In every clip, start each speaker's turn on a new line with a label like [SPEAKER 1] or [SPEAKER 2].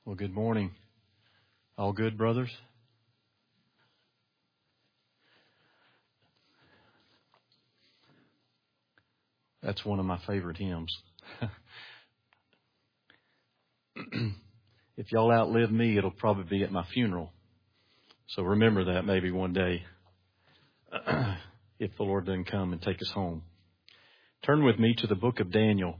[SPEAKER 1] Well, good morning. All good, brothers? That's one of my favorite hymns. If y'all outlive me, it'll probably be at my funeral. So remember that maybe one day if the Lord doesn't come and take us home. Turn with me to the book of Daniel.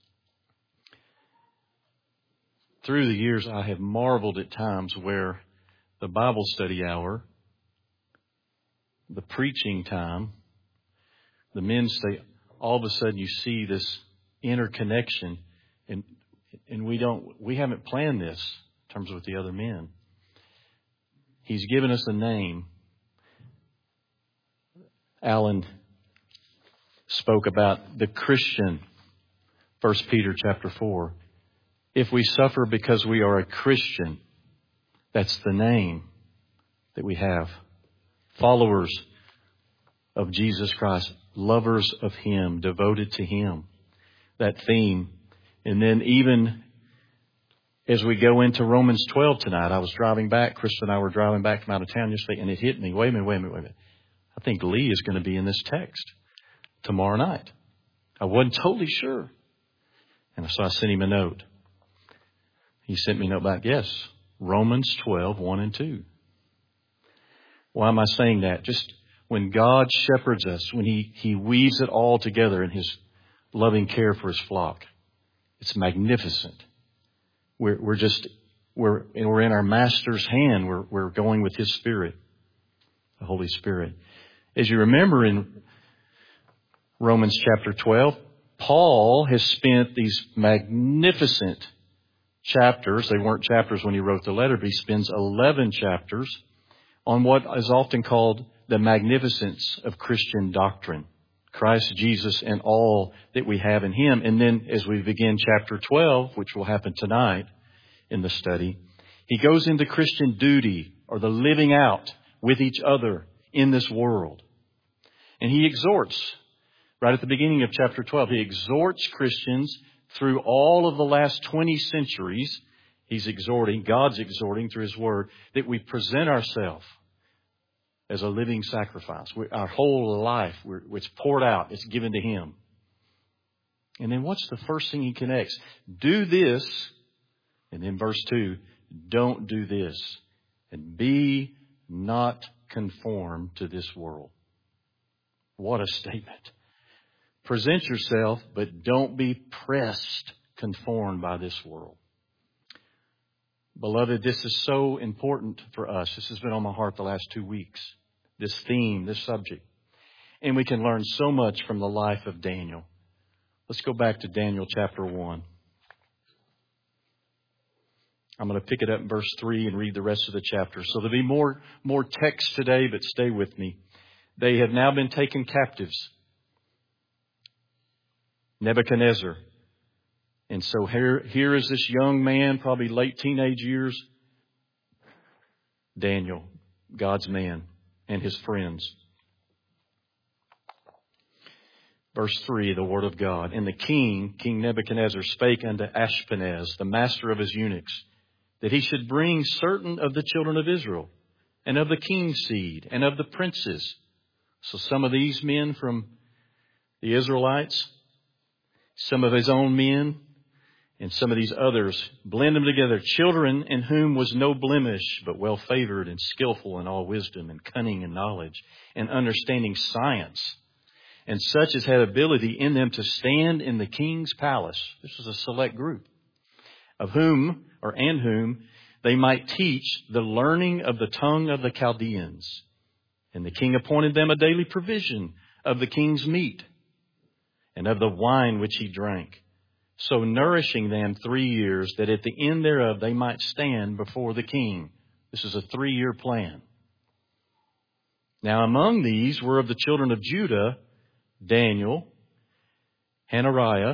[SPEAKER 1] Through the years, I have marveled at times where the Bible study hour, the preaching time, the men's say, all of a sudden you see this interconnection, and we haven't planned this in terms with the other men. He's given us a name. Alan spoke about the Christian, 1 Peter chapter 4. If we suffer because we are a Christian, that's the name that we have. Followers of Jesus Christ, lovers of Him, devoted to Him. That theme. And then even as we go into Romans 12 tonight, I was driving back, Krista and I were driving back from out of town yesterday, and it hit me. Wait a minute. I think Lee is going to be in this text tomorrow night. I wasn't totally sure. And so I sent him a note. He sent me a note back. Yes, Romans 12, 1 and 2. Why am I saying that? Just when God shepherds us, when He weaves it all together in His loving care for His flock, it's magnificent. We're in our Master's hand. We're going with His Spirit, the Holy Spirit. As you remember in Romans chapter 12, Paul has spent these magnificent chapters. They weren't chapters when he wrote the letter, but he spends 11 chapters on what is often called the magnificence of Christian doctrine. Christ Jesus and all that we have in Him. And then as we begin chapter 12, which will happen tonight in the study, he goes into Christian duty or the living out with each other in this world. And he exhorts, right at the beginning of chapter 12, he exhorts Christians through all of the last 20 centuries. He's exhorting, God's exhorting through His Word, that we present ourselves as a living sacrifice. Our whole life, it's poured out. It's given to Him. And then what's the first thing he connects? Do this. And then verse 2, don't do this. And be not conformed to this world. What a statement. Present yourself, but don't be pressed, conformed by this world. Beloved, this is so important for us. This has been on my heart the last 2 weeks. This theme, this subject. And we can learn so much from the life of Daniel. Let's go back to Daniel chapter 1. I'm going to pick it up in verse 3 and read the rest of the chapter. So there'll be more text today, but stay with me. They have now been taken captives. Nebuchadnezzar. And so here is this young man, probably late teenage years, Daniel, God's man, and his friends. Verse 3, the Word of God. And the king, King Nebuchadnezzar, spake unto Ashpenaz, the master of his eunuchs, that he should bring certain of the children of Israel, and of the king's seed, and of the princes. So some of these men from the Israelites, some of his own men, and some of these others, blend them together. Children in whom was no blemish, but well favored and skillful in all wisdom and cunning and knowledge and understanding science. And such as had ability in them to stand in the king's palace. This was a select group of whom they might teach the learning of the tongue of the Chaldeans. And the king appointed them a daily provision of the king's meat and of the wine which he drank, so nourishing them 3 years, that at the end thereof they might stand before the king. This is a 3-year plan. Now among these were of the children of Judah, Daniel, Hananiah,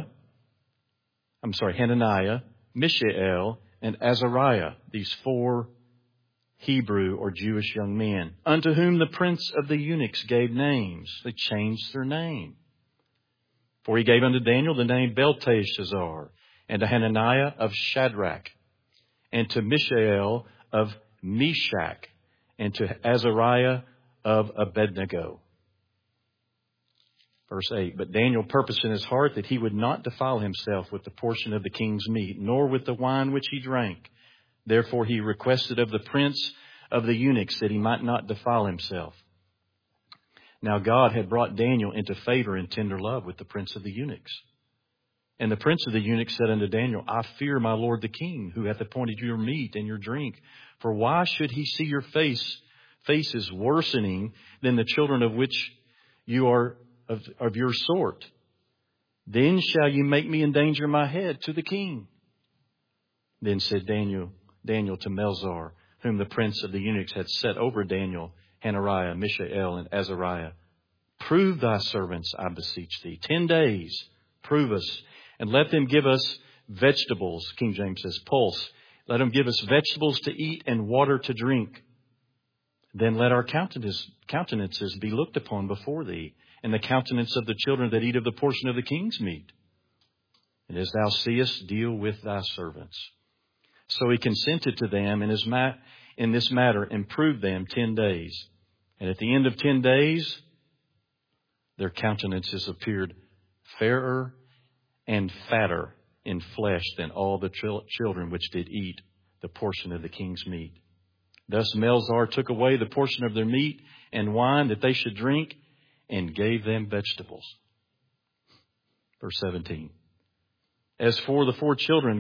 [SPEAKER 1] Mishael, and Azariah, these 4 Hebrew or Jewish young men, unto whom the prince of the eunuchs gave names. They changed their name. For he gave unto Daniel the name Belteshazzar, and to Hananiah of Shadrach, and to Mishael of Meshach, and to Azariah of Abednego. Verse 8, but Daniel purposed in his heart that he would not defile himself with the portion of the king's meat, nor with the wine which he drank. Therefore he requested of the prince of the eunuchs that he might not defile himself. Now God had brought Daniel into favor and tender love with the prince of the eunuchs. And the prince of the eunuchs said unto Daniel, I fear my lord the king, who hath appointed your meat and your drink. For why should he see your faces worsening than the children of which you are of your sort? Then shall you make me endanger my head to the king. Then said Daniel to Melzar, whom the prince of the eunuchs had set over Daniel, Hananiah, Mishael, and Azariah, prove thy servants, I beseech thee. 10 days, prove us, and let them give us vegetables. King James says pulse. Let them give us vegetables to eat and water to drink. Then let our countenances be looked upon before thee, and the countenance of the children that eat of the portion of the king's meat. And as thou seest, deal with thy servants. So he consented to them in this matter and proved them 10 days. And at the end of 10 days, their countenances appeared fairer and fatter in flesh than all the children which did eat the portion of the king's meat. Thus Melzar took away the portion of their meat and wine that they should drink, and gave them vegetables. Verse 17. As for these 4 children,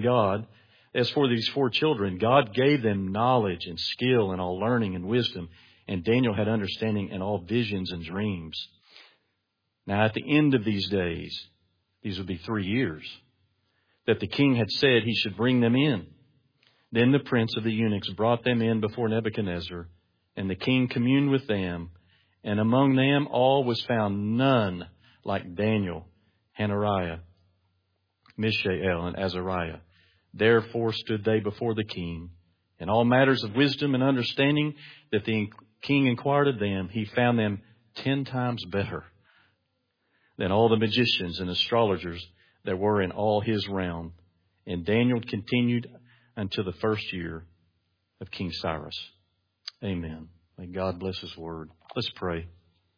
[SPEAKER 1] God gave them knowledge and skill and all learning and wisdom. And Daniel had understanding in all visions and dreams. Now at the end of these days, these would be 3 years, that the king had said he should bring them in. Then the prince of the eunuchs brought them in before Nebuchadnezzar, and the king communed with them. And among them all was found none like Daniel, Hananiah, Mishael, and Azariah. Therefore stood they before the king. In all matters of wisdom and understanding that the king inquired of them, he found them 10 times better than all the magicians and astrologers that were in all his realm. And Daniel continued until the first year of King Cyrus. Amen. May God bless his word. Let's pray.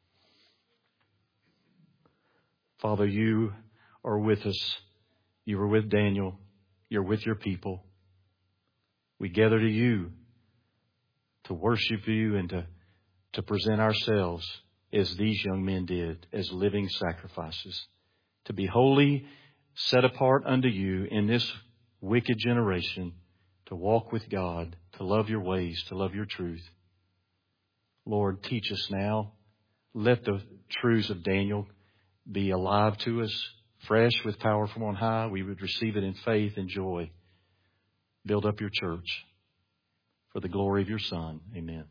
[SPEAKER 1] Father, you are with us. You were with Daniel. You're with your people. We gather to you to worship you and to present ourselves as these young men did, as living sacrifices, to be holy, set apart unto you in this wicked generation, to walk with God, to love your ways, to love your truth. Lord, teach us now. Let the truths of Daniel be alive to us, fresh with power from on high. We would receive it in faith and joy. Build up your church for the glory of your Son. Amen.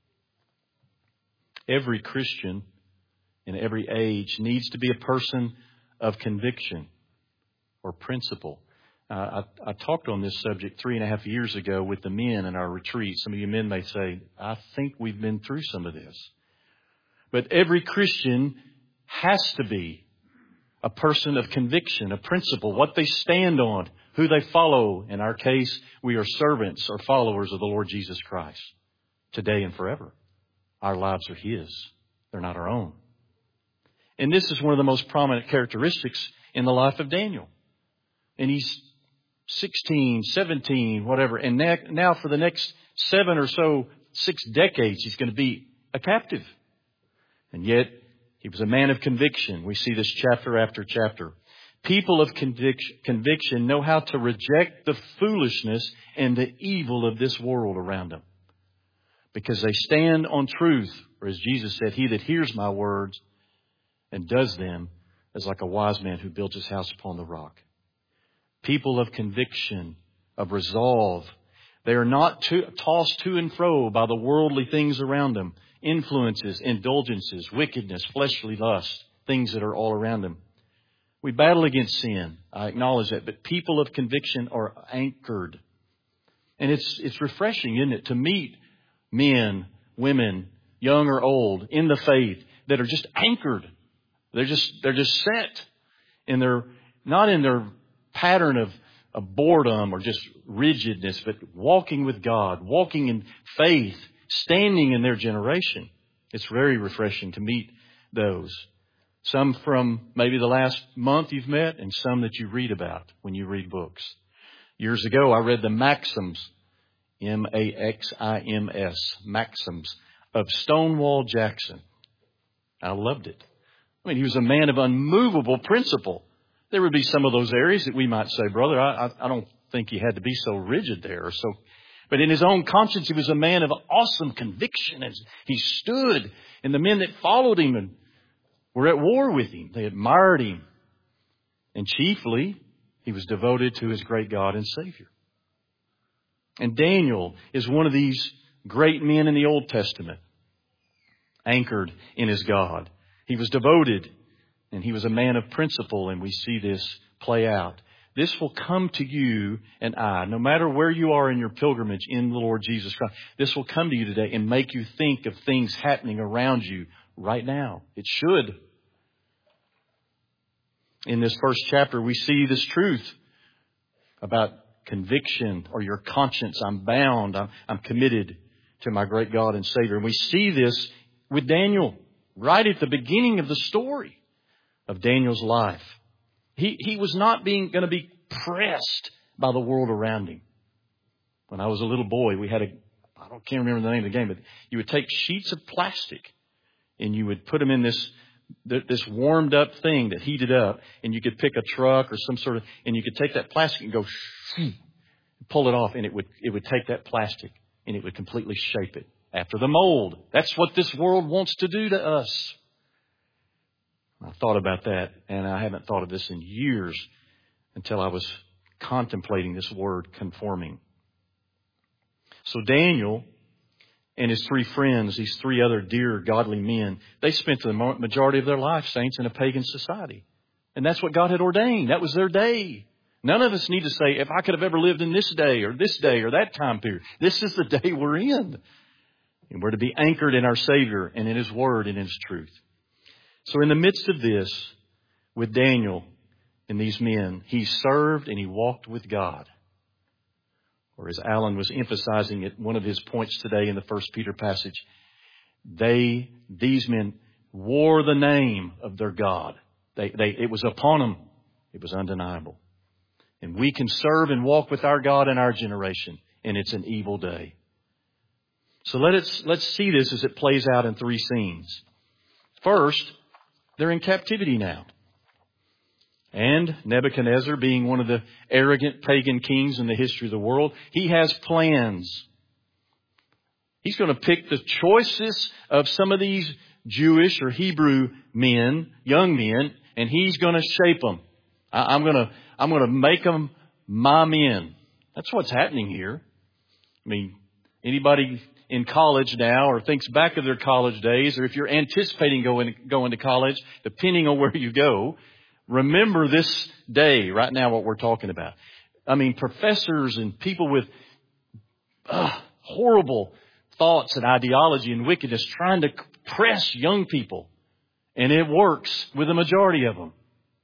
[SPEAKER 1] Every Christian in every age needs to be a person of conviction or principle. I talked on this subject 3.5 years ago with the men in our retreat. Some of you men may say, I think we've been through some of this. But every Christian has to be a person of conviction, a principle, what they stand on, who they follow. In our case, we are servants or followers of the Lord Jesus Christ today and forever. Our lives are His. They're not our own. And this is one of the most prominent characteristics in the life of Daniel. And he's 16, 17, whatever. And now for the next 6 decades, he's going to be a captive. And yet, he was a man of conviction. We see this chapter after chapter. People of conviction know how to reject the foolishness and the evil of this world around them, because they stand on truth. Or as Jesus said, he that hears my words and does them is like a wise man who builds his house upon the rock. People of conviction, of resolve. They are not tossed to and fro by the worldly things around them. Influences, indulgences, wickedness, fleshly lust, things that are all around them. We battle against sin. I acknowledge that. But people of conviction are anchored. And it's refreshing, isn't it, to meet men, women, young or old, in the faith that are just anchored. They're just set in their, not in their pattern a boredom or just rigidness, but walking with God, walking in faith, standing in their generation. It's very refreshing to meet those. Some from maybe the last month you've met, and some that you read about when you read books. Years ago, I read the Maxims, Maxims, Maxims of Stonewall Jackson. I loved it. I mean, he was a man of unmovable principle. There would be some of those areas that we might say, brother, I don't think he had to be so rigid there or so. But in his own conscience, he was a man of awesome conviction as he stood. And the men that followed him and were at war with him, they admired him. And chiefly, he was devoted to his great God and Savior. And Daniel is one of these great men in the Old Testament, anchored in his God. He was devoted, and he was a man of principle, and we see this play out. This will come to you and I, no matter where you are in your pilgrimage in the Lord Jesus Christ. This will come to you today and make you think of things happening around you right now. It should. In this first chapter, we see this truth about conviction or your conscience. I'm bound. I'm committed to my great God and Savior. And we see this with Daniel right at the beginning of the story of Daniel's life. He was not going to be pressed by the world around him. When I was a little boy, we had I can't remember the name of the game, but you would take sheets of plastic and you would put them in this warmed up thing that heated up, and you could pick a truck or some sort of, and you could take that plastic and go, pull it off, and it would take that plastic and it would completely shape it after the mold. That's what this world wants to do to us. I thought about that, and I haven't thought of this in years until I was contemplating this word, conforming. So Daniel and his three friends, these three other dear godly men, they spent the majority of their life, saints, in a pagan society. And that's what God had ordained. That was their day. None of us need to say, if I could have ever lived in this day or that time period. This is the day we're in. And we're to be anchored in our Savior and in His Word and in His truth. So in the midst of this, with Daniel and these men, he served and he walked with God. Or as Alan was emphasizing at one of his points today in the 1 Peter passage, these men wore the name of their God. It was upon them. It was undeniable. And we can serve and walk with our God in our generation, and it's an evil day. So let's see this as it plays out in three scenes. First, they're in captivity now. And Nebuchadnezzar, being one of the arrogant pagan kings in the history of the world, he has plans. He's going to pick the choicest of some of these Jewish or Hebrew men, young men, and he's going to shape them. I'm going to make them my men. That's what's happening here. I mean, anybody in college now or thinks back of their college days, or if you're anticipating going to college, depending on where you go, remember this day right now, what we're talking about. I mean, professors and people with horrible thoughts and ideology and wickedness trying to press young people. And it works with the majority of them.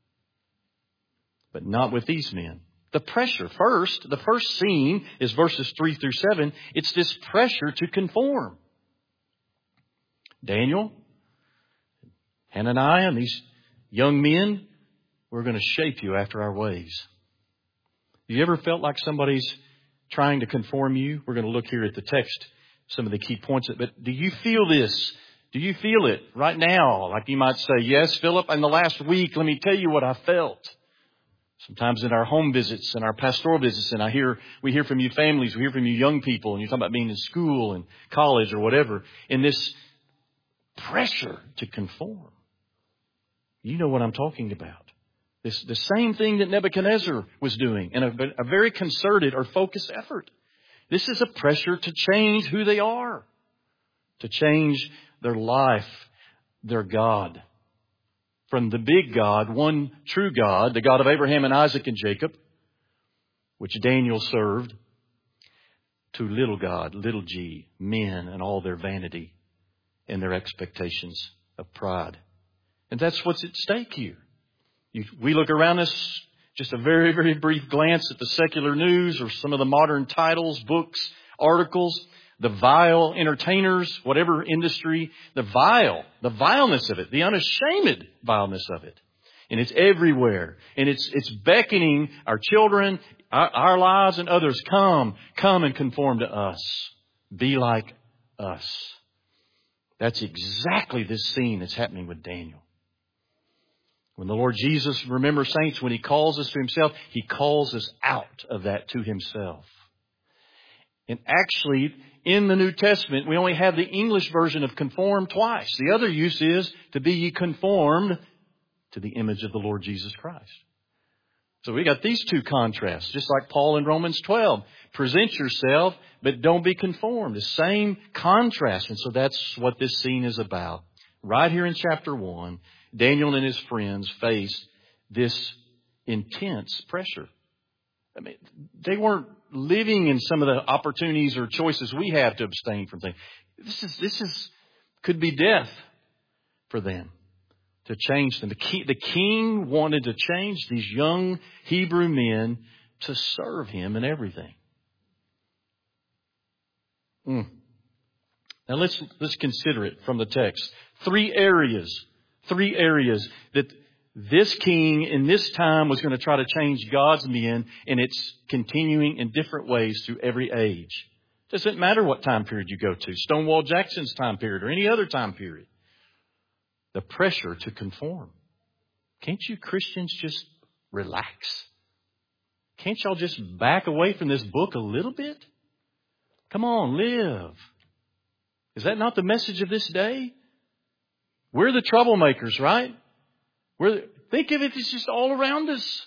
[SPEAKER 1] But not with these men. The pressure. The first scene is verses 3 through 7. It's this pressure to conform. Daniel, Hananiah, and these young men, we're going to shape you after our ways. Have you ever felt like somebody's trying to conform you? We're going to look here at the text, some of the key points. But do you feel this? Do you feel it right now? Like you might say, yes, Philip, in the last week, let me tell you what I felt. Sometimes in our home visits and our pastoral visits, and we hear from you families, we hear from you young people, and you're talking about being in school and college or whatever, in this pressure to conform. You know what I'm talking about. The same thing that Nebuchadnezzar was doing in a very concerted or focused effort. This is a pressure to change who they are, to change their life, their God. From the big God, one true God, the God of Abraham and Isaac and Jacob, which Daniel served, to little God, little g, men and all their vanity and their expectations of pride. And that's what's at stake here. We look around us just a very, very brief glance at the secular news or some of the modern titles, books, articles, the vile entertainers, whatever industry, the vileness of it, the unashamed vileness of it. And it's everywhere. And it's beckoning our children, our lives and others, come and conform to us. Be like us. That's exactly this scene that's happening with Daniel. When the Lord Jesus, remember saints, when He calls us to Himself, He calls us out of that to Himself. And actually, in the New Testament, we only have the English version of conform twice. The other use is to be ye conformed to the image of the Lord Jesus Christ. So we got these two contrasts, just like Paul in Romans 12. Present yourself, but don't be conformed. The same contrast. And so that's what this scene is about. Right here in chapter 1, Daniel and his friends face this intense pressure. I mean, they weren't living in some of the opportunities or choices we have to abstain from things. This could be death for them, to change them. The king wanted to change these young Hebrew men to serve him in everything. Now let's consider it from the text. Three areas that this king in this time was going to try to change God's men, and it's continuing in different ways through every age. Doesn't matter what time period you go to, Stonewall Jackson's time period or any other time period. The pressure to conform. Can't you Christians just relax? Can't y'all just back away from this book a little bit? Come on, live. Is that not the message of this day? We're the troublemakers, right? Think of it as just all around us.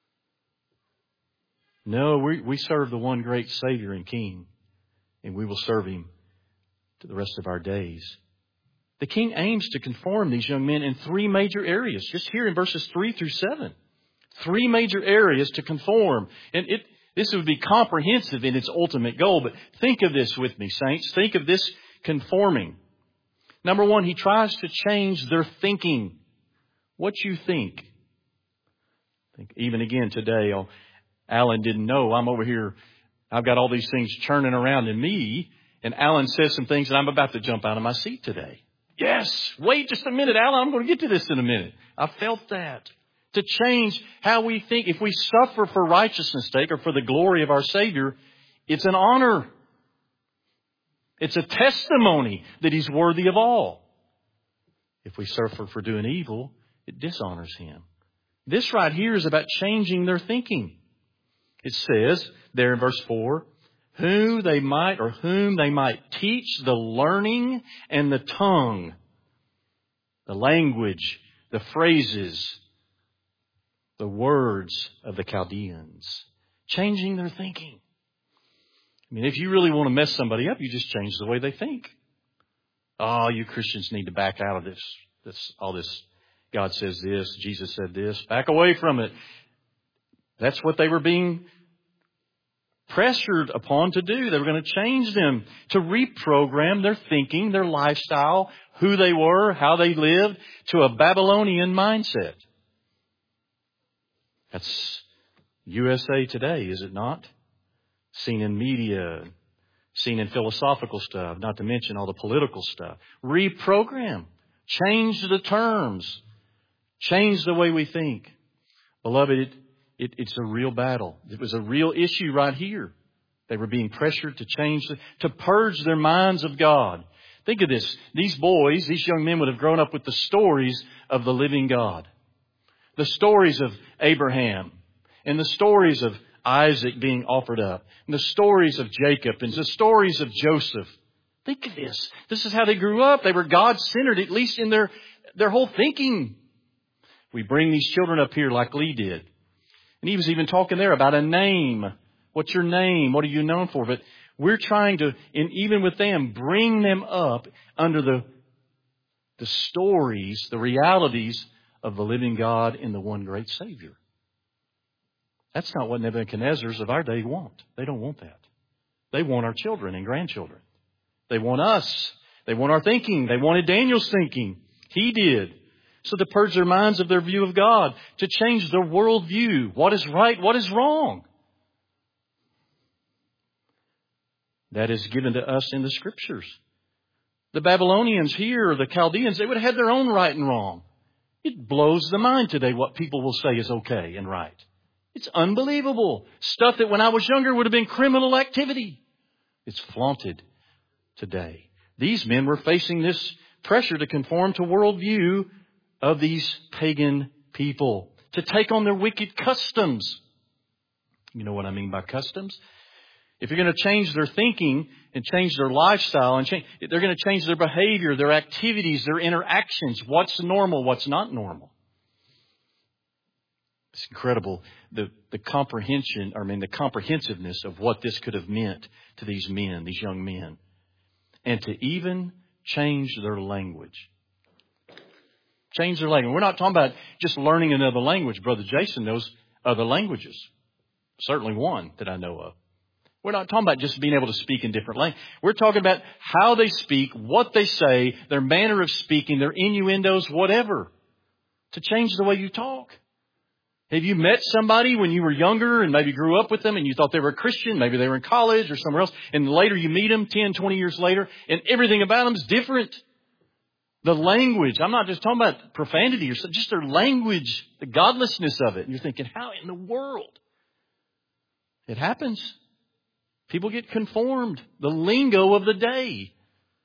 [SPEAKER 1] No, we serve the one great Savior and King, and we will serve Him to the rest of our days. The king aims to conform these young men in three major areas. Just here in verses 3 through 7. Three major areas to conform. And this would be comprehensive in its ultimate goal. But think of this with me, saints. Think of this conforming. Number one, he tries to change their thinking. What you think. Even again today, Alan didn't know. I'm over here. I've got all these things churning around in me. And Alan says some things and I'm about to jump out of my seat today. Yes, wait just a minute, Alan. I'm going to get to this in a minute. I felt that. To change how we think. If we suffer for righteousness' sake or for the glory of our Savior, it's an honor. It's a testimony that He's worthy of all. If we suffer for doing evil, it dishonors Him. This right here is about changing their thinking. It says there in verse 4, whom they might teach the learning and the tongue, the language, the phrases, the words of the Chaldeans. Changing their thinking. I mean, if you really want to mess somebody up, you just change the way they think. Oh, you Christians need to back out of this. God says this, Jesus said this. Back away from it. That's what they were being pressured upon to do. They were going to change them, to reprogram their thinking, their lifestyle, who they were, how they lived, to a Babylonian mindset. That's USA today, is it not? Seen in media, seen in philosophical stuff, not to mention all the political stuff. Reprogram. Change the terms. Change the way we think. Beloved, it's a real battle. It was a real issue right here. They were being pressured to change, to purge their minds of God. Think of this. These boys, these young men would have grown up with the stories of the living God. The stories of Abraham and the stories of Isaac being offered up and the stories of Jacob and the stories of Joseph. Think of this. This is how they grew up. They were God-centered, at least in their whole thinking. We bring these children up here like Lee did. And he was even talking there about a name. What's your name? What are you known for? But we're trying to, and even with them, bring them up under the stories, the realities of the living God and the one great Savior. That's not what Nebuchadnezzar's of our day want. They don't want that. They want our children and grandchildren. They want us. They want our thinking. They wanted Daniel's thinking. He did. So to purge their minds of their view of God, to change their worldview. What is right? What is wrong? That is given to us in the Scriptures. The Babylonians here, the Chaldeans, they would have had their own right and wrong. It blows the mind today what people will say is okay and right. It's unbelievable. Stuff that when I was younger would have been criminal activity. It's flaunted today. These men were facing this pressure to conform to worldview of these pagan people, to take on their wicked customs. You know what I mean by customs? If you're going to change their thinking and change their lifestyle, and they're going to change their behavior, their activities, their interactions. What's normal, what's not normal. It's incredible, the comprehensiveness of what this could have meant to these men, these young men. And to even change their language. Change their language. We're not talking about just learning another language. Brother Jason knows other languages. Certainly one that I know of. We're not talking about just being able to speak in different languages. We're talking about how they speak, what they say, their manner of speaking, their innuendos, whatever. To change the way you talk. Have you met somebody when you were younger and maybe grew up with them and you thought they were a Christian, maybe they were in college or somewhere else, and later you meet them 10, 20 years later, and everything about them is different? The language, I'm not just talking about profanity or just their language, the godlessness of it. And you're thinking, how in the world? It happens. People get conformed. The lingo of the day.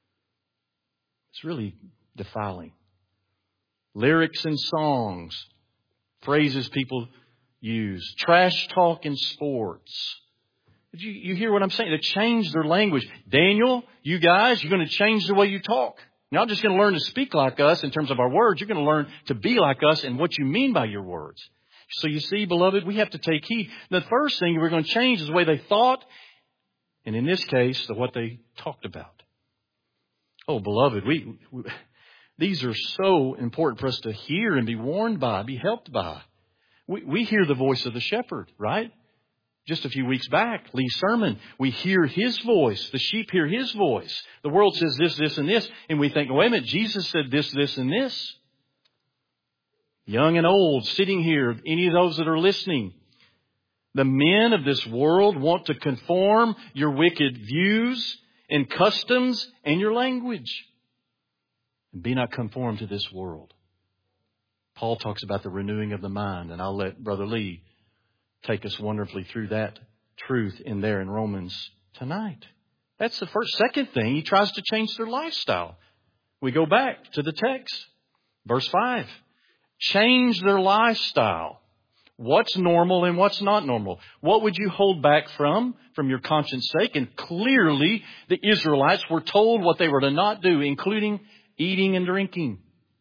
[SPEAKER 1] It's really defiling. Lyrics and songs. Phrases people use. Trash talk in sports. You hear what I'm saying? They change their language. Daniel, you guys, you're going to change the way you talk. You're not just going to learn to speak like us in terms of our words. You're going to learn to be like us and what you mean by your words. So you see, beloved, we have to take heed. The first thing we're going to change is the way they thought. And in this case, what they talked about. Oh, beloved, these are so important for us to hear and be warned by, be helped by. We hear the voice of the shepherd, right? Just a few weeks back, Lee's sermon, we hear his voice. The sheep hear his voice. The world says this, this, and this. And we think, wait a minute, Jesus said this, this, and this. Young and old, sitting here, any of those that are listening. The men of this world want to conform your wicked views and customs and your language. And be not conformed to this world. Paul talks about the renewing of the mind, and I'll let Brother Lee take us wonderfully through that truth in there in Romans tonight. That's the second thing. He tries to change their lifestyle. We go back to the text. Verse 5. Change their lifestyle. What's normal and what's not normal? What would you hold back from your conscience sake? And clearly the Israelites were told what they were to not do, including eating and drinking.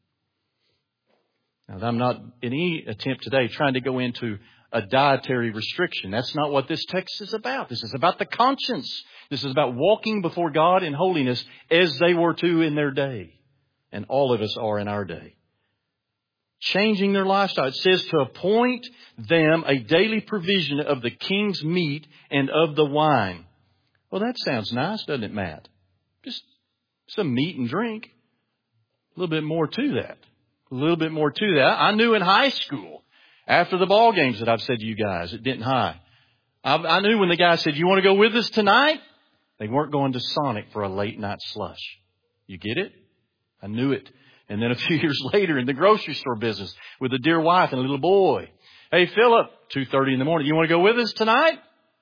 [SPEAKER 1] Now, I'm not in any attempt today trying to go into a dietary restriction. That's not what this text is about. This is about the conscience. This is about walking before God in holiness as they were to in their day. And all of us are in our day. Changing their lifestyle. It says to appoint them a daily provision of the king's meat and of the wine. Well, that sounds nice, doesn't it, Matt? Just some meat and drink. A little bit more to that. A little bit more to that. I knew in high school, after the ball games that I've said to you guys at Denton High, I knew when the guy said, you want to go with us tonight? They weren't going to Sonic for a late night slush. You get it? I knew it. And then a few years later in the grocery store business with a dear wife and a little boy. Hey, Philip, 2:30 in the morning. You want to go with us tonight?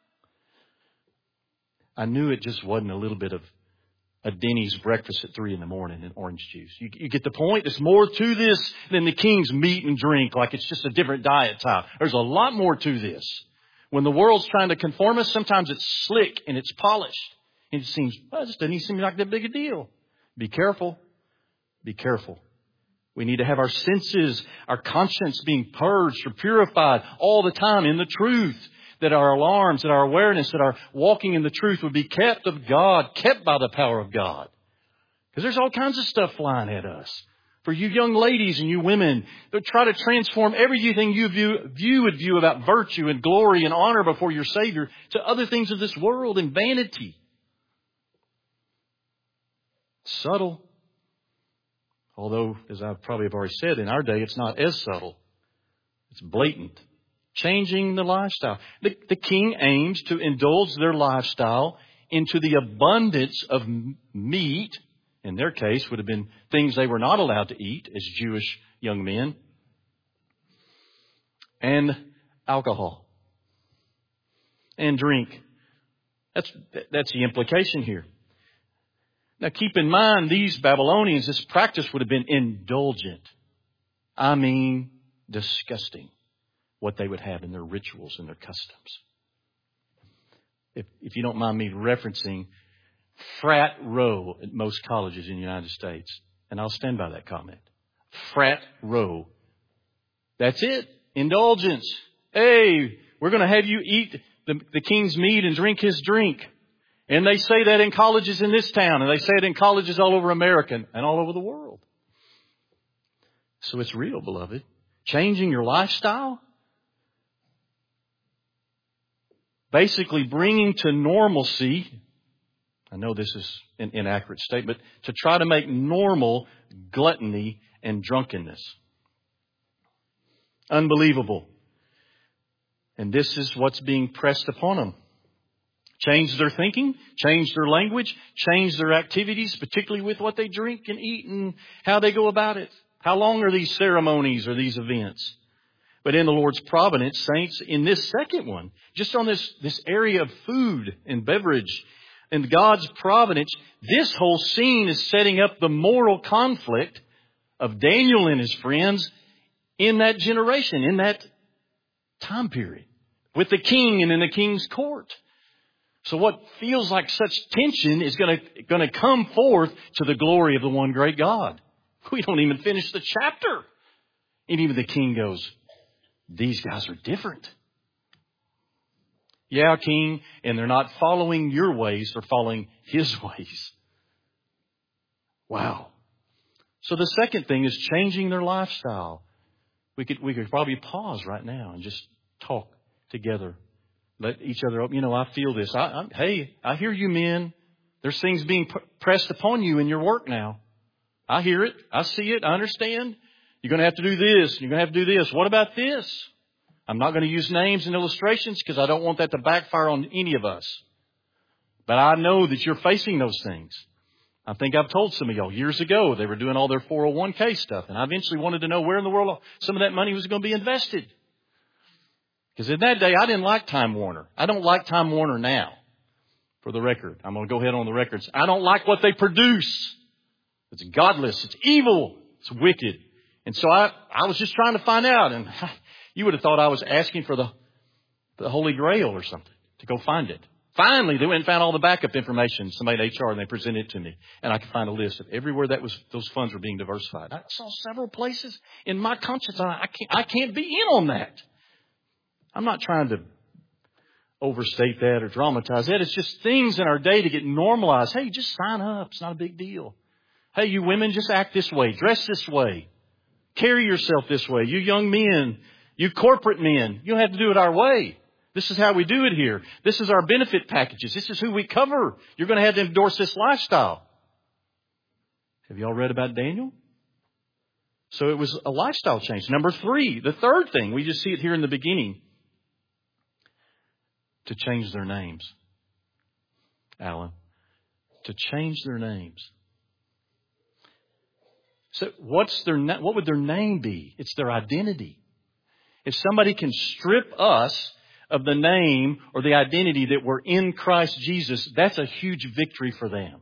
[SPEAKER 1] I knew it just wasn't a little bit of a Denny's breakfast at 3 in the morning and orange juice. You get the point? There's more to this than the king's meat and drink, like it's just a different diet type. There's a lot more to this. When the world's trying to conform us, sometimes it's slick and it's polished. And it seems, well, this doesn't seem like that big a deal. Be careful. Be careful. We need to have our senses, our conscience being purged or purified all the time in the truth. That our alarms, that our awareness, that our walking in the truth would be kept of God, kept by the power of God. Because there's all kinds of stuff flying at us. For you young ladies and you women that try to transform everything you view about virtue and glory and honor before your Savior to other things of this world and vanity. Subtle. Although, as I probably have already said, in our day, it's not as subtle. It's blatant. Changing the lifestyle. The king aims to indulge their lifestyle into the abundance of meat. In their case, would have been things they were not allowed to eat as Jewish young men. And alcohol. And drink. That's the implication here. Now keep in mind, these Babylonians, this practice would have been indulgent. I mean, disgusting. What they would have in their rituals and their customs. If you don't mind me referencing frat row at most colleges in the United States, and I'll stand by that comment. Frat row. That's it. Indulgence. Hey, we're going to have you eat the king's meat and drink his drink. And they say that in colleges in this town, and they say it in colleges all over America and all over the world. So it's real, beloved. Changing your lifestyle. Basically bringing to normalcy, I know this is an inaccurate statement, to try to make normal gluttony and drunkenness. Unbelievable. And this is what's being pressed upon them. Change their thinking, change their language, change their activities, particularly with what they drink and eat and how they go about it. How long are these ceremonies or these events? But in the Lord's providence, saints, in this second one, just on this area of food and beverage, in God's providence, this whole scene is setting up the moral conflict of Daniel and his friends in that generation, in that time period, with the king and in the king's court. So what feels like such tension is going to come forth to the glory of the one great God. We don't even finish the chapter. And even the king goes, these guys are different. Yeah, king, and they're not following your ways, they're following his ways. Wow. So the second thing is changing their lifestyle. We could probably pause right now and just talk together. Let each other open. I feel this. Hey, I hear you men. There's things being pressed upon you in your work now. I hear it. I see it. I understand. You're going to have to do this. You're going to have to do this. What about this? I'm not going to use names and illustrations because I don't want that to backfire on any of us. But I know that you're facing those things. I think I've told some of y'all years ago they were doing all their 401k stuff. And I eventually wanted to know where in the world some of that money was going to be invested. Because in that day, I didn't like Time Warner. I don't like Time Warner now. For the record, I'm going to go ahead on the records. I don't like what they produce. It's godless. It's evil. It's wicked. And so I was just trying to find out. And you would have thought I was asking for the Holy Grail or something to go find it. Finally, they went and found all the backup information, somebody at HR, and they presented it to me. And I could find a list of everywhere those funds were being diversified. I saw several places in my conscience. I can't be in on that. I'm not trying to overstate that or dramatize that. It's just things in our day to get normalized. Hey, just sign up. It's not a big deal. Hey, you women, just act this way. Dress this way. Carry yourself this way. You young men, you corporate men, you don't have to do it our way. This is how we do it here. This is our benefit packages. This is who we cover. You're going to have to endorse this lifestyle. Have you all read about Daniel? So it was a lifestyle change. Number 3, the third thing, we just see it here in the beginning. To change their names. Alan. To change their names. So what would their name be? It's their identity. If somebody can strip us of the name or the identity that we're in Christ Jesus, that's a huge victory for them.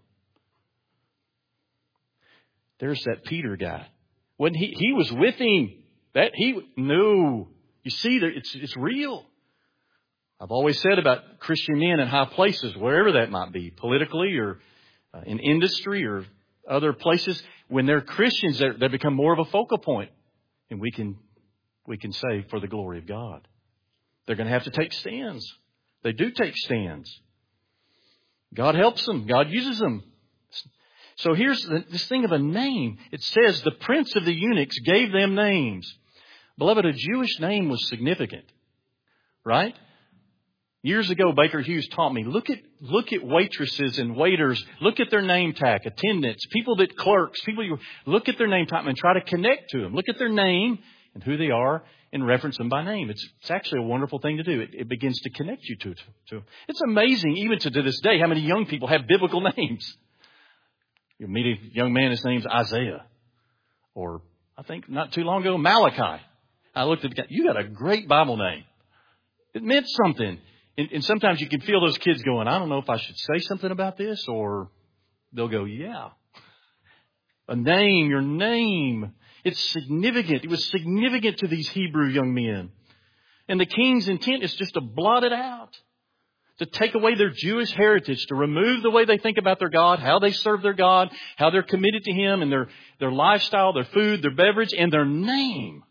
[SPEAKER 1] There's that Peter guy. When he was with him, no. You see, it's real. I've always said about Christian men in high places, wherever that might be, politically or in industry or other places, when they're Christians, they become more of a focal point. And we can say, for the glory of God. They're going to have to take stands. They do take stands. God helps them. God uses them. So here's this thing of a name. It says the prince of the eunuchs gave them names. Beloved, a Jewish name was significant. Right? Years ago, Baker Hughes taught me, look at waitresses and waiters, look at their name tag, attendants, look at their name tag and try to connect to them. Look at their name and who they are and reference them by name. It's actually a wonderful thing to do. It begins to connect you to. It's amazing, even to this day, how many young people have biblical names. You meet a young man, his name's Isaiah. Or, I think not too long ago, Malachi. I looked at the guy, you got a great Bible name. It meant something. And sometimes you can feel those kids going, I don't know if I should say something about this, or they'll go, yeah. A name, your name. It's significant. It was significant to these Hebrew young men. And the king's intent is just to blot it out, to take away their Jewish heritage, to remove the way they think about their God, how they serve their God, how they're committed to Him, and their lifestyle, their food, their beverage, and their name.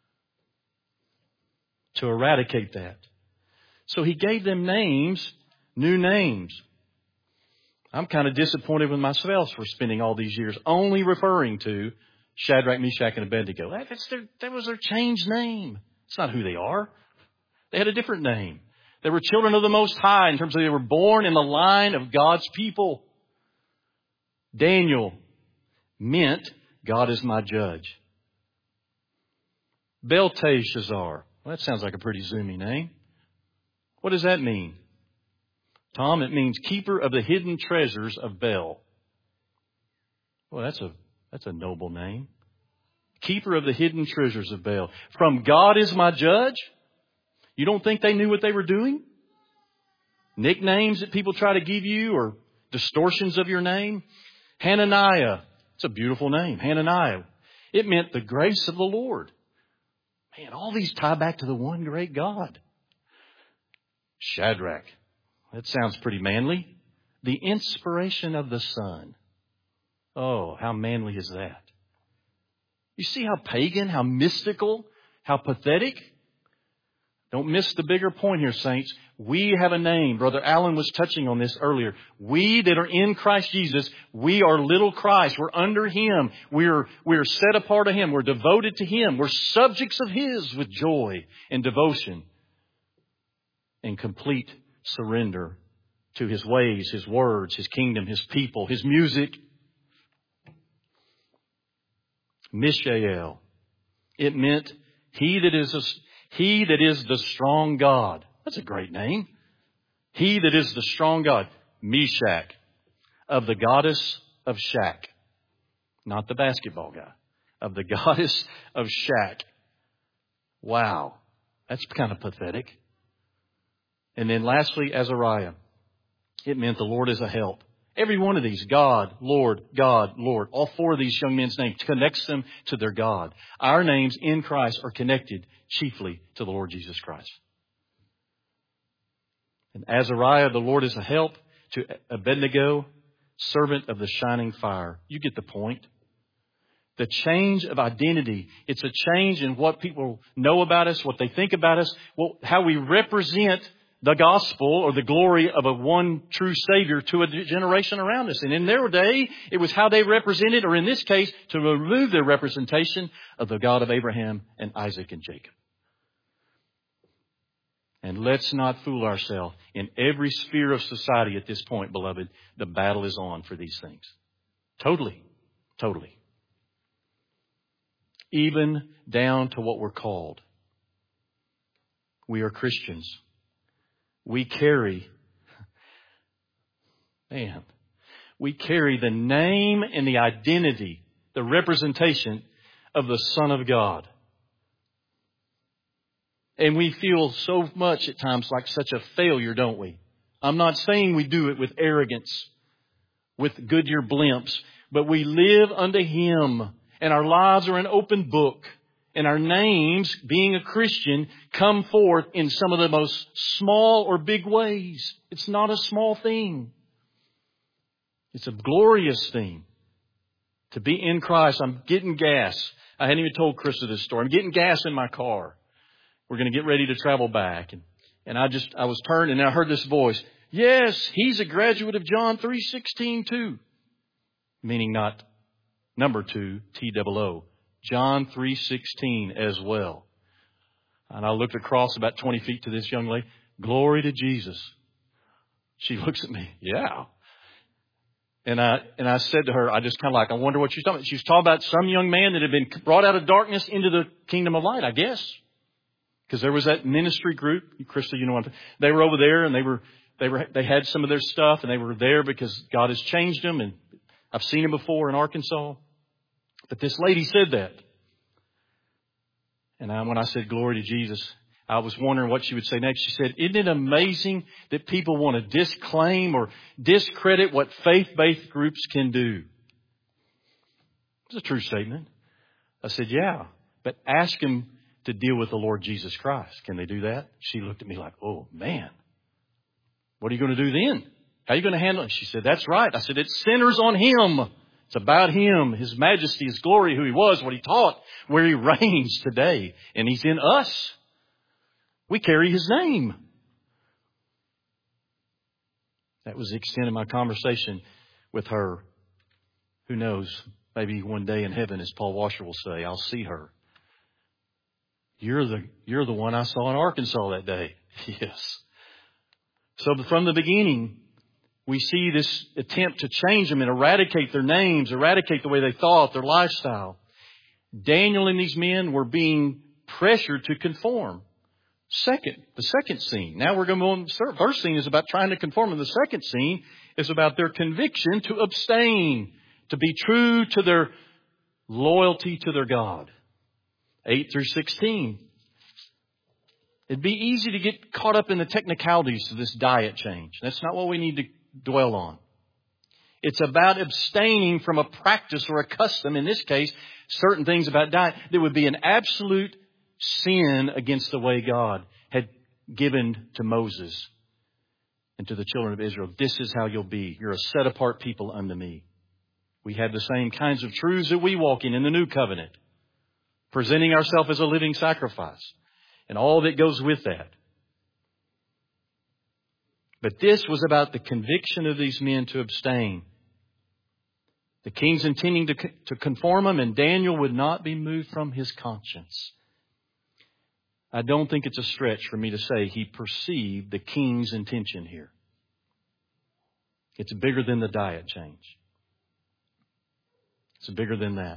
[SPEAKER 1] To eradicate that. So He gave them names, new names. I'm kind of disappointed with myself for spending all these years only referring to Shadrach, Meshach, and Abednego. That was their changed name. It's not who they are. They had a different name. They were children of the Most High in terms of they were born in the line of God's people. Daniel meant God is my judge. Belteshazzar. Well, that sounds like a pretty zoomy name. What does that mean? Tom, it means keeper of the hidden treasures of Bel. Well, that's a noble name. Keeper of the hidden treasures of Bel. From God is my judge. You don't think they knew what they were doing? Nicknames that people try to give you or distortions of your name. Hananiah. It's a beautiful name. Hananiah. It meant the grace of the Lord. Man, all these tie back to the one great God. Shadrach. That sounds pretty manly. The inspiration of the sun. Oh, how manly is that? You see how pagan, how mystical, how pathetic? Don't miss the bigger point here, saints. We have a name. Brother Allen was touching on this earlier. We that are in Christ Jesus, we are little Christ. We're under Him. We're set apart of Him. We're devoted to Him. We're subjects of His with joy and devotion and complete surrender to His ways, His words, His kingdom, His people, His music. Mishael. It meant He that is the strong God. That's a great name. He that is the strong God. Meshach. Of the goddess of Shak. Not the basketball guy. Of the goddess of Shak. Wow. That's kind of pathetic. And then lastly, Azariah. It meant the Lord is a help. Every one of these, God, Lord, all four of these young men's names connects them to their God. Our names in Christ are connected chiefly to the Lord Jesus Christ. And Azariah, the Lord is a help. To Abednego, servant of the shining fire. You get the point. The change of identity. It's a change in what people know about us, what they think about us, how we represent the gospel or the glory of a one true Savior to a generation around us. And in their day, it was how they represented, or in this case, to remove their representation of the God of Abraham and Isaac and Jacob. And let's not fool ourselves. In every sphere of society at this point, beloved, the battle is on for these things. Totally. Even down to what we're called. We are Christians. We carry the name and the identity, the representation of the Son of God. And we feel so much at times like such a failure, don't we? I'm not saying we do it with arrogance, with Goodyear blimps, but we live unto Him, and our lives are an open book. And our names, being a Christian, come forth in some of the most small or big ways. It's not a small thing. It's a glorious thing. To be in Christ. I'm getting gas. I hadn't even told Krista this story. I'm getting gas in my car. We're going to get ready to travel back. And I was turned and I heard this voice. Yes, he's a graduate of John 3:16 too. Meaning not number 2, T-O-O. John 3:16 as well. And I looked across about 20 feet to this young lady. Glory to Jesus. She looks at me. Yeah. And I said to her, I just kind of like, I wonder what she's talking about. She was talking about some young man that had been brought out of darkness into the kingdom of light, I guess. Because there was that ministry group. Krista, you know what? They were over there and they had some of their stuff and they were there because God has changed them. And I've seen them before in Arkansas. But this lady said that. And when I said, glory to Jesus, I was wondering what she would say next. She said, isn't it amazing that people want to disclaim or discredit what faith-based groups can do? It's a true statement. I said, yeah, but ask them to deal with the Lord Jesus Christ. Can they do that? She looked at me like, oh, man, what are you going to do then? How are you going to handle it? She said, that's right. I said, it centers on Him. It's about Him, His majesty, His glory, who He was, what He taught, where He reigns today. And He's in us. We carry His name. That was the extent of my conversation with her. Who knows? Maybe one day in heaven, as Paul Washer will say, I'll see her. You're the one I saw in Arkansas that day. Yes. So from the beginning, we see this attempt to change them and eradicate their names, eradicate the way they thought, their lifestyle. Daniel and these men were being pressured to conform. The second scene. Now we're going to go on. The first scene is about trying to conform. And the second scene is about their conviction to abstain, to be true to their loyalty to their God. 8 through 16. It'd be easy to get caught up in the technicalities of this diet change. That's not what we need to dwell on. It's about abstaining from a practice or a custom, in this case, certain things about diet that would be an absolute sin against the way God had given to Moses and to the children of Israel. This is how you'll be. You're a set apart people unto me. We have the same kinds of truths that we walk in the new covenant. Presenting ourselves as a living sacrifice. And all that goes with that. But this was about the conviction of these men to abstain. The king's intending to conform them, and Daniel would not be moved from his conscience. I don't think it's a stretch for me to say he perceived the king's intention here. It's bigger than the diet change. It's bigger than that.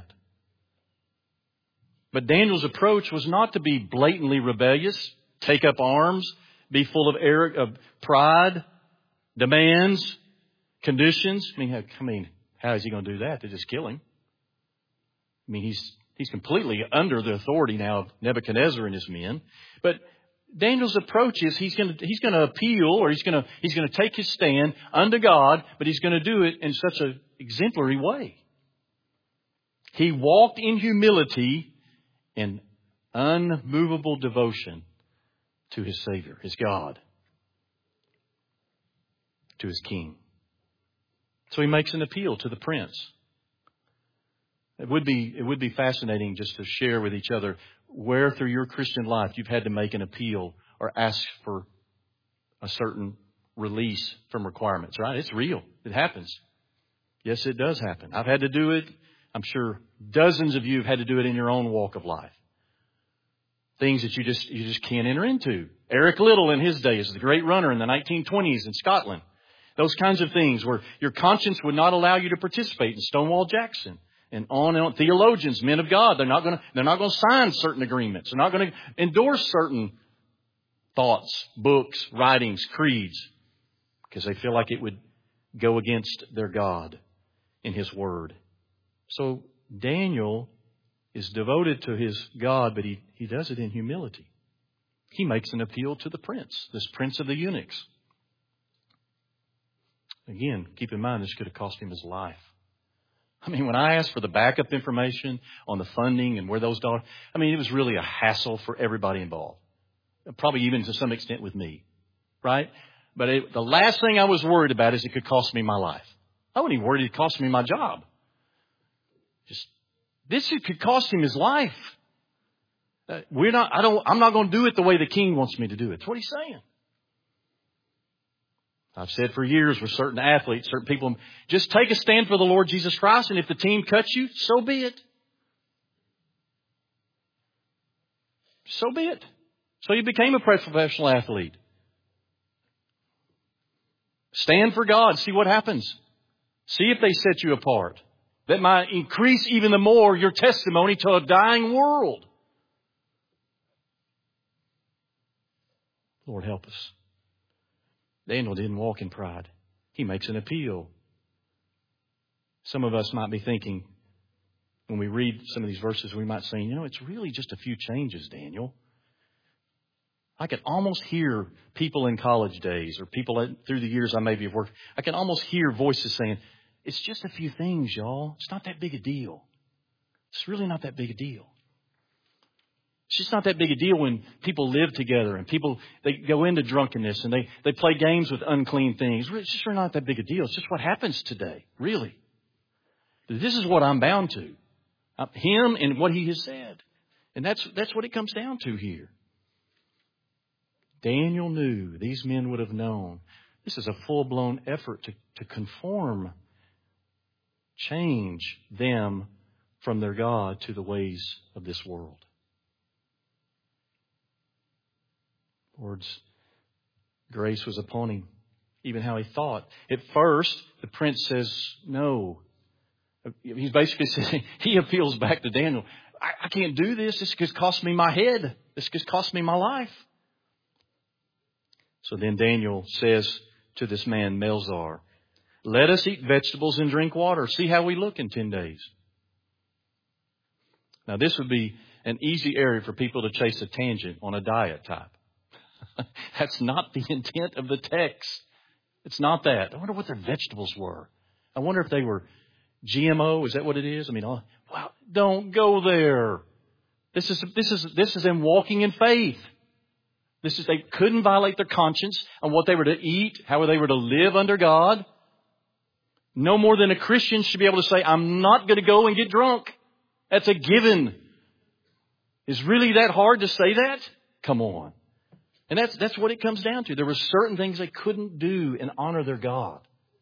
[SPEAKER 1] But Daniel's approach was not to be blatantly rebellious, take up arms, be full of pride, demands, conditions. I mean, how is he going to do that? To just kill him? I mean, he's completely under the authority now of Nebuchadnezzar and his men. But Daniel's approach is he's going to appeal, or he's going to take his stand unto God, but he's going to do it in such an exemplary way. He walked in humility and unmovable devotion to his Savior, his God, to his King. So he makes an appeal to the prince. It would be fascinating just to share with each other where through your Christian life you've had to make an appeal or ask for a certain release from requirements, right? It's real. It happens. Yes, it does happen. I've had to do it. I'm sure dozens of you have had to do it in your own walk of life. Things that you just can't enter into. Eric Liddell in his day is the great runner in the 1920s in Scotland. Those kinds of things where your conscience would not allow you to participate in Stonewall Jackson and on. Theologians, men of God, they're not going to sign certain agreements. They're not going to endorse certain thoughts, books, writings, creeds, because they feel like it would go against their God in His Word. So Daniel is devoted to his God, but he does it in humility. He makes an appeal to the prince, this prince of the eunuchs. Again, keep in mind, this could have cost him his life. I mean, when I asked for the backup information on the funding and where those dollars, it was really a hassle for everybody involved. Probably even to some extent with me, right? But the last thing I was worried about is it could cost me my life. I wasn't even worried it cost me my job. This could cost him his life. I'm not going to do it the way the king wants me to do it. That's what he's saying. I've said for years with certain athletes, certain people, just take a stand for the Lord Jesus Christ, and if the team cuts you, so be it. So be it. So you became a professional athlete. Stand for God. See what happens. See if they set you apart. That might increase even the more your testimony to a dying world. Lord, help us. Daniel didn't walk in pride. He makes an appeal. Some of us might be thinking, when we read some of these verses, we might say, it's really just a few changes, Daniel. I can almost hear people in college days or people through the years I maybe have worked. I can almost hear voices saying, it's just a few things, y'all. It's not that big a deal. It's really not that big a deal. It's just not that big a deal when people live together and they go into drunkenness and they play games with unclean things. It's just not that big a deal. It's just what happens today, really. This is what I'm bound to. Him and what he has said. And that's what it comes down to here. Daniel knew, these men would have known, this is a full-blown effort to conform, change them from their God to the ways of this world. Lord's grace was upon him, even how he thought. At first, the prince says no. He's basically saying, he appeals back to Daniel. I can't do this. This could cost me my head. This could cost me my life. So then Daniel says to this man, Melzar, let us eat vegetables and drink water. See how we look in 10 days. Now, this would be an easy area for people to chase a tangent on a diet type. That's not the intent of the text. It's not that. I wonder what their vegetables were. I wonder if they were GMO. Is that what it is? Wow, don't go there. This is them walking in faith. They couldn't violate their conscience on what they were to eat, how they were to live under God. No more than a Christian should be able to say, I'm not going to go and get drunk. That's a given. Is really that hard to say that? Come on. And that's what it comes down to. There were certain things they couldn't do and honor their God.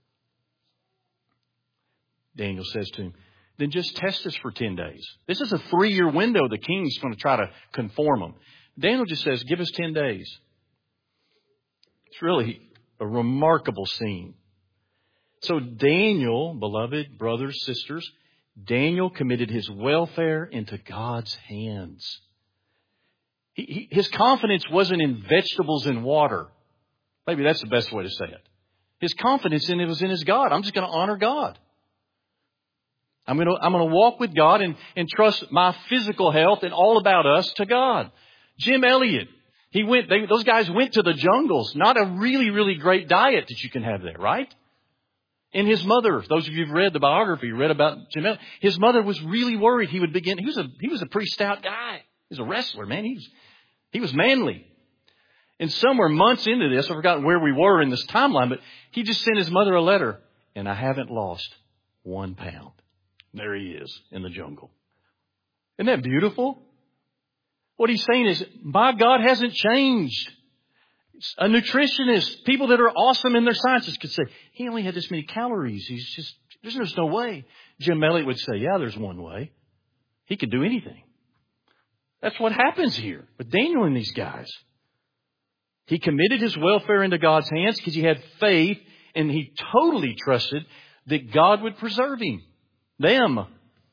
[SPEAKER 1] Daniel says to him, then just test us for 10 days. This is a 3-year window. The king's going to try to conform them. Daniel just says, give us 10 days. It's really a remarkable scene. So Daniel, beloved brothers, sisters, Daniel committed his welfare into God's hands. His confidence wasn't in vegetables and water. Maybe that's the best way to say it. His confidence was in his God. I'm just going to honor God. I'm going to walk with God and trust my physical health and all about us to God. Jim Elliot, those guys went to the jungles. Not a really, really great diet that you can have there, right? And his mother, those of you who've read the biography, read about Jim Elliot, his mother was really worried he was a pretty stout guy. He was a wrestler, man. He was manly. And somewhere months into this, I've forgotten where we were in this timeline, but he just sent his mother a letter, and I haven't lost 1 pound. There he is in the jungle. Isn't that beautiful? What he's saying is, my God hasn't changed. A nutritionist, people that are awesome in their sciences could say, he only had this many calories. There's no way. Jim Elliot would say, yeah, there's one way. He could do anything. That's what happens here with Daniel and these guys. He committed his welfare into God's hands because he had faith and he totally trusted that God would preserve him. Them.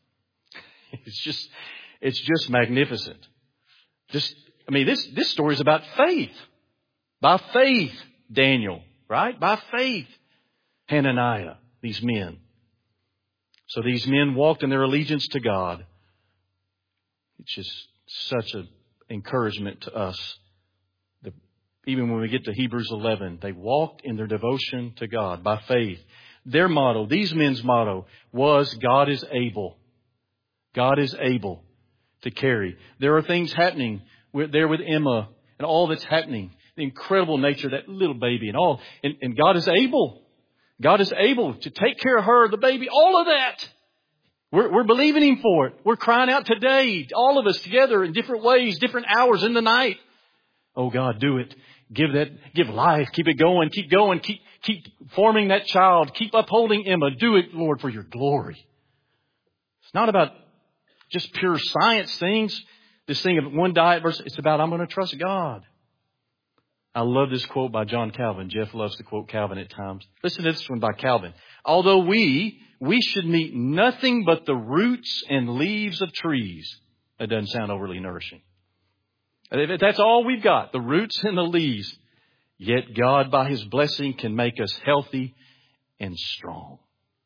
[SPEAKER 1] It's just magnificent. This story is about faith. By faith, Daniel, right? By faith, Hananiah, these men. So these men walked in their allegiance to God. It's just such an encouragement to us. Even when we get to Hebrews 11, they walked in their devotion to God by faith. Their motto, these men's motto, was God is able. God is able to carry. There are things happening there with Emma and all that's happening. The incredible nature of that little baby and all. And God is able. God is able to take care of her, the baby, all of that. We're believing Him for it. We're crying out today, all of us together in different ways, different hours in the night. Oh God, do it. Give life. Keep it going. Keep going. Keep forming that child. Keep upholding Emma. Do it, Lord, for your glory. It's not about just pure science things. This thing of one diet versus, it's about I'm going to trust God. I love this quote by John Calvin. Jeff loves to quote Calvin at times. Listen to this one by Calvin. Although we should meet nothing but the roots and leaves of trees. That doesn't sound overly nourishing. If that's all we've got, the roots and the leaves, yet God, by His blessing, can make us healthy and strong.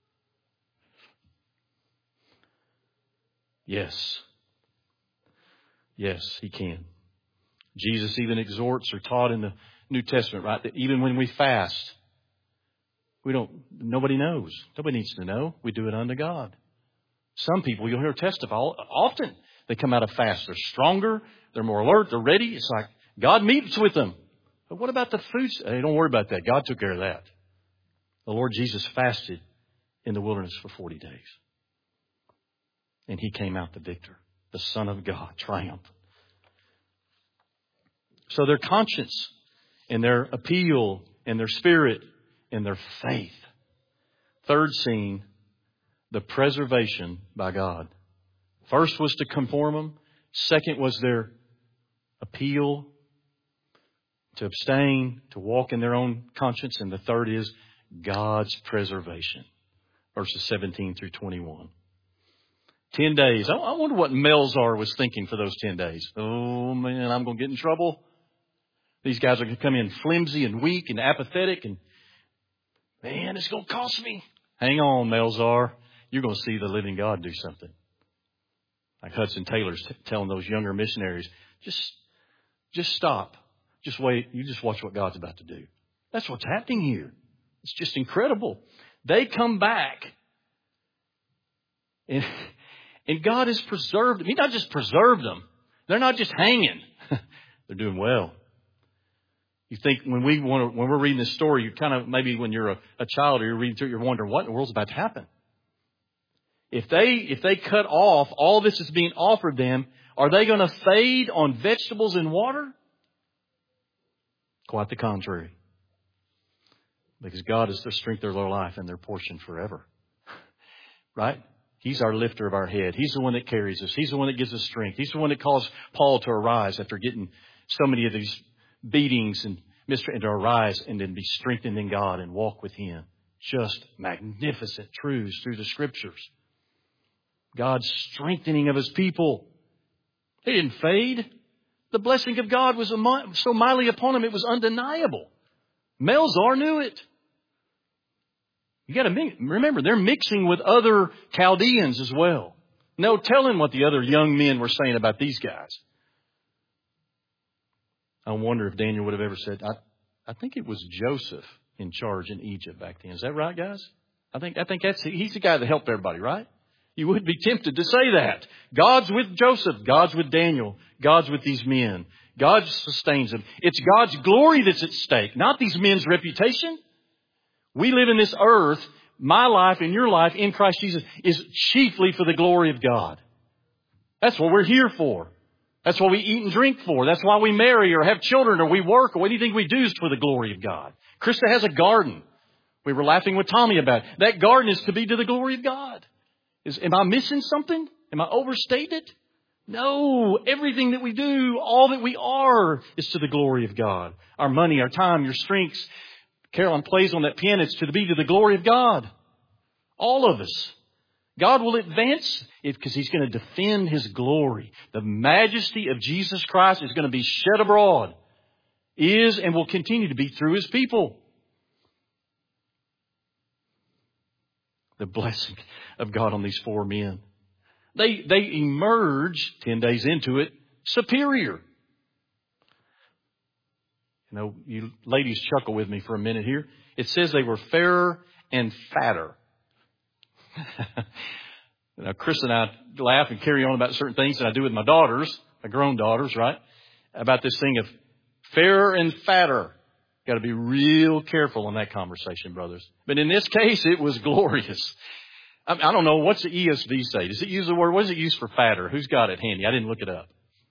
[SPEAKER 1] Yes. Yes, He can. Jesus even exhorts or taught in the New Testament, right, that even when we fast, nobody knows. Nobody needs to know. We do it unto God. Some people you'll hear testify often. They come out of fast. They're stronger. They're more alert. They're ready. It's like God meets with them. But what about the food? Hey, don't worry about that. God took care of that. The Lord Jesus fasted in the wilderness for 40 days. And He came out the victor, the Son of God, triumphant. So their conscience and their appeal and their spirit and their faith. Third scene, the preservation by God. First was to conform them. Second was their appeal to abstain, to walk in their own conscience. And the third is God's preservation. Verses 17 through 21. 10 days. I wonder what Melzar was thinking for those 10 days. Oh, man, I'm going to get in trouble. These guys are going to come in flimsy and weak and apathetic. And, man, it's going to cost me. Hang on, Melzar. You're going to see the living God do something. Like Hudson Taylor's telling those younger missionaries, just stop. Just wait. You just watch what God's about to do. That's what's happening here. It's just incredible. They come back. And God has preserved them. He not just preserved them. They're not just hanging. They're doing well. You think when we're reading this story, you kind of, maybe when you're a child or you're reading through it, you're wondering what in the world's about to happen. If they cut off all this is being offered them, are they going to fade on vegetables and water? Quite the contrary. Because God is the strength of their life and their portion forever. Right? He's our lifter of our head. He's the one that carries us. He's the one that gives us strength. He's the one that caused Paul to arise after getting so many of these beatings and to arise and then be strengthened in God and walk with Him. Just magnificent truths through the Scriptures. God's strengthening of His people. They didn't fade. The blessing of God was so mightily upon them, it was undeniable. Melzar knew it. You got to remember, they're mixing with other Chaldeans as well. No telling what the other young men were saying about these guys. I wonder if Daniel would have ever said, I think it was Joseph in charge in Egypt back then. Is that right, guys? I think he's the guy that helped everybody, right? You would be tempted to say that. God's with Joseph. God's with Daniel. God's with these men. God sustains them. It's God's glory that's at stake, not these men's reputation. We live in this earth. My life and your life in Christ Jesus is chiefly for the glory of God. That's what we're here for. That's what we eat and drink for. That's why we marry or have children or we work or anything we do is for the glory of God. Krista has a garden. We were laughing with Tommy about it. That garden is to be to the glory of God. Am I missing something? Am I overstated? No. Everything that we do, all that we are, is to the glory of God. Our money, our time, your strengths. Carolyn plays on that piano. It's to be to the glory of God. All of us. God will advance it because He's going to defend His glory. The majesty of Jesus Christ is going to be shed abroad. Is and will continue to be through His people. The blessing of God on these four men. They emerge 10 days into it superior. You know, you ladies chuckle with me for a minute here. It says they were fairer and fatter. Now, Chris and I laugh and carry on about certain things that I do with my daughters, my grown daughters, right? About this thing of fairer and fatter. Got to be real careful in that conversation, brothers. But in this case, it was glorious. I don't know. What's the ESV say? Does it use the word? What does it use for fatter? Who's got it handy? I didn't look it up.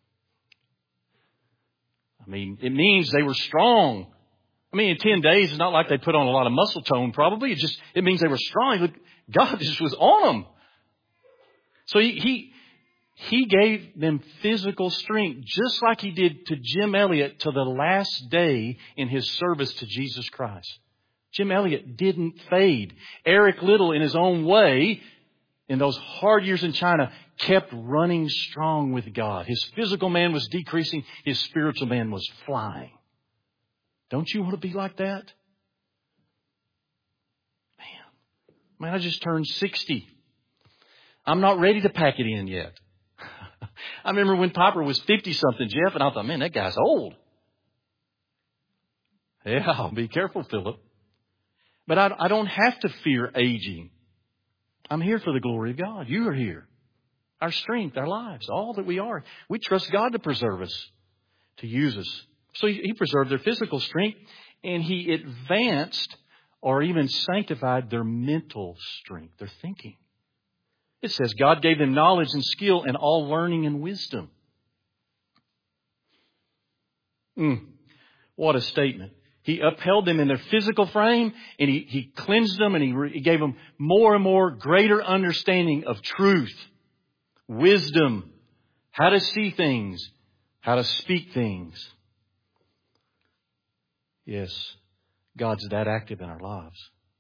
[SPEAKER 1] I mean, it means they were strong. I mean, in 10 days, it's not like they put on a lot of muscle tone, probably. It means they were strong. Look, God just was on them. So he He gave them physical strength, just like He did to Jim Elliot to the last day in his service to Jesus Christ. Jim Elliot didn't fade. Eric Liddell, in his own way, in those hard years in China, kept running strong with God. His physical man was decreasing. His spiritual man was flying. Don't you want to be like that? Man, I just turned 60. I'm not ready to pack it in yet. I remember when Piper was 50-something, Jeff, and I thought, man, that guy's old. Yeah, be careful, Philip. But I don't have to fear aging. I'm here for the glory of God. You are here. Our strength, our lives, all that we are. We trust God to preserve us, to use us. So He preserved their physical strength, and He advanced or even sanctified their mental strength, their thinking. It says God gave them knowledge and skill and all learning and wisdom. What a statement. He upheld them in their physical frame, and He cleansed them, and He gave them more and more greater understanding of truth, wisdom, how to see things, how to speak things. Yes, God's that active in our lives.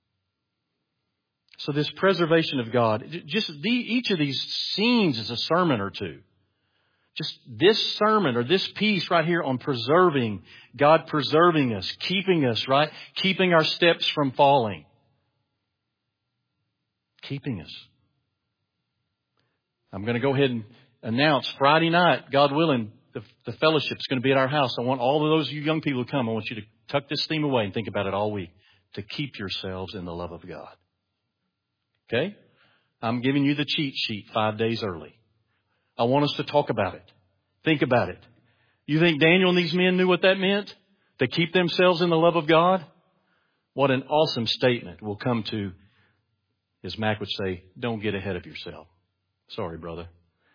[SPEAKER 1] So this preservation of God, each of these scenes is a sermon or two. Just this sermon or this piece right here on preserving, God preserving us, right? Keeping our steps from falling. Keeping us. I'm going to go ahead and announce Friday night, God willing, the fellowship is going to be at our house. I want all of those of you young people to come. I want you to tuck this theme away and think about it all week. To keep yourselves in the love of God. Okay? I'm giving you the cheat sheet 5 days early. I want us to talk about it. Think about it. You think Daniel and these men knew what that meant? To keep themselves in the love of God? What an awesome statement we'll come to, as Mac would say, don't get ahead of yourself. Sorry, brother.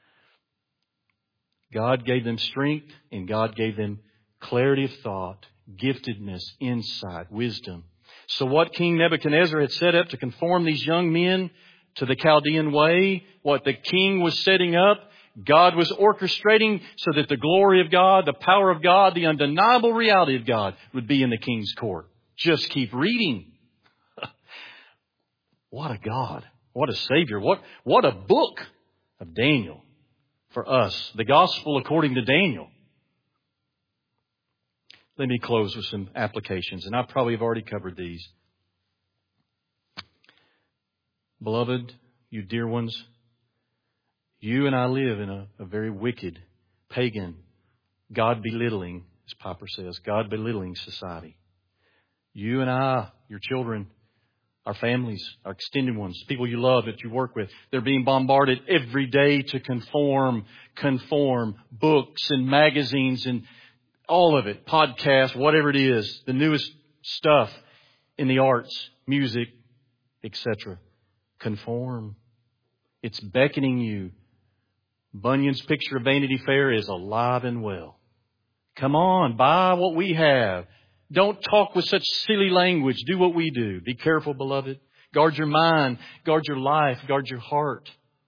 [SPEAKER 1] God gave them strength, and God gave them clarity of thought, giftedness, insight, wisdom. So what King Nebuchadnezzar had set up to conform these young men to the Chaldean way, what the king was setting up, God was orchestrating so that the glory of God, the power of God, the undeniable reality of God would be in the king's court. Just keep reading. What a God. What a Savior. What a book of Daniel for us. The gospel according to Daniel. Let me close with some applications, and I probably have already covered these. Beloved, you dear ones, you and I live in a very wicked, pagan, God-belittling, as Piper says, God-belittling society. You and I, your children, our families, our extended ones, people you love that you work with, they're being bombarded every day to conform books and magazines and all of it, podcasts, whatever it is, the newest stuff in the arts, music, etc. Conform. It's beckoning you. Bunyan's picture of Vanity Fair is alive and well. Come on, buy what we have. Don't talk with such silly language. Do what we do. Be careful, beloved. Guard your mind. Guard your life. Guard your heart.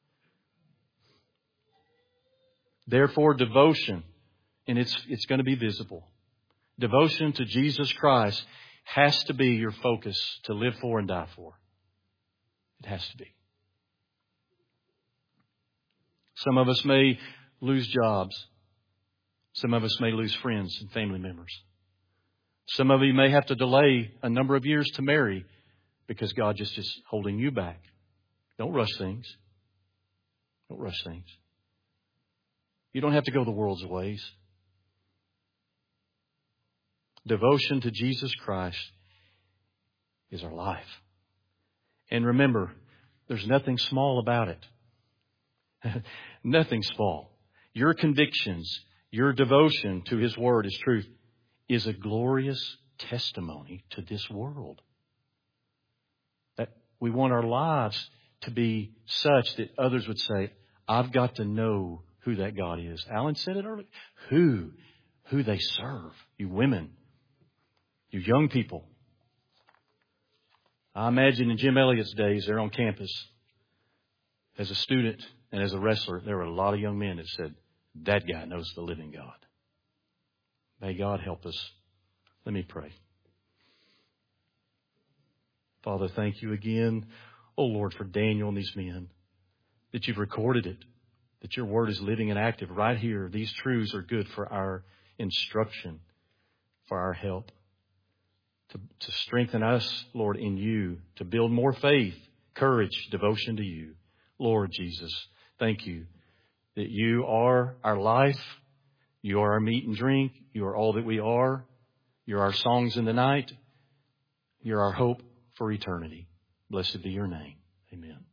[SPEAKER 1] Therefore, devotion, and it's going to be visible. Devotion to Jesus Christ has to be your focus to live for and die for. It has to be. Some of us may lose jobs. Some of us may lose friends and family members. Some of you may have to delay a number of years to marry because God just is holding you back. Don't rush things. Don't rush things. You don't have to go the world's ways. Devotion to Jesus Christ is our life. And remember, there's nothing small about it. Nothing small. Your convictions, your devotion to His Word, His truth, is a glorious testimony to this world. That we want our lives to be such that others would say, I've got to know who that God is. Alan said it earlier. Who they serve. You women. You young people. I imagine in Jim Elliot's days, they're on campus as a student, And as a wrestler, there were a lot of young men that said, that guy knows the living God. May God help us. Let me pray. Father, thank you again, oh Lord, for Daniel and these men, that you've recorded it, that your word is living and active right here. These truths are good for our instruction, for our help, to strengthen us, Lord, in you, to build more faith, courage, devotion to you. Lord Jesus, thank you that you are our life. You are our meat and drink. You are all that we are. You're our songs in the night. You're our hope for eternity. Blessed be your name. Amen.